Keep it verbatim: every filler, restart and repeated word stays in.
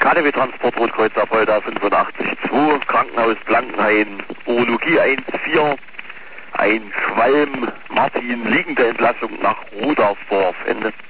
K D W-Transport Rotkreuz Apolda fünfundachtzig zwei, Krankenhaus Blankenhain, Urologie eins vier, ein Schwalm, Martin, liegende Entlassung nach Rudersdorf, Ende.